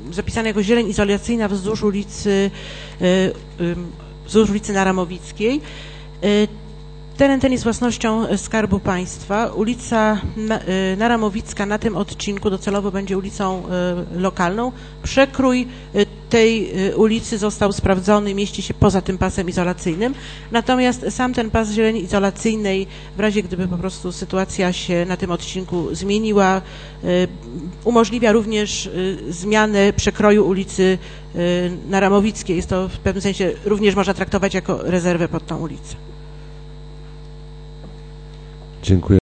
zapisany jako zieleń izolacyjna wzdłuż ulicy Naramowickiej. Teren ten jest własnością Skarbu Państwa. Ulica Naramowicka na tym odcinku docelowo będzie ulicą lokalną. Przekrój tej ulicy został sprawdzony, mieści się poza tym pasem izolacyjnym. Natomiast sam ten pas zieleni izolacyjnej, w razie gdyby po prostu sytuacja się na tym odcinku zmieniła, umożliwia również zmianę przekroju ulicy Naramowickiej. Jest to w pewnym sensie również można traktować jako rezerwę pod tą ulicę. Dziękuję.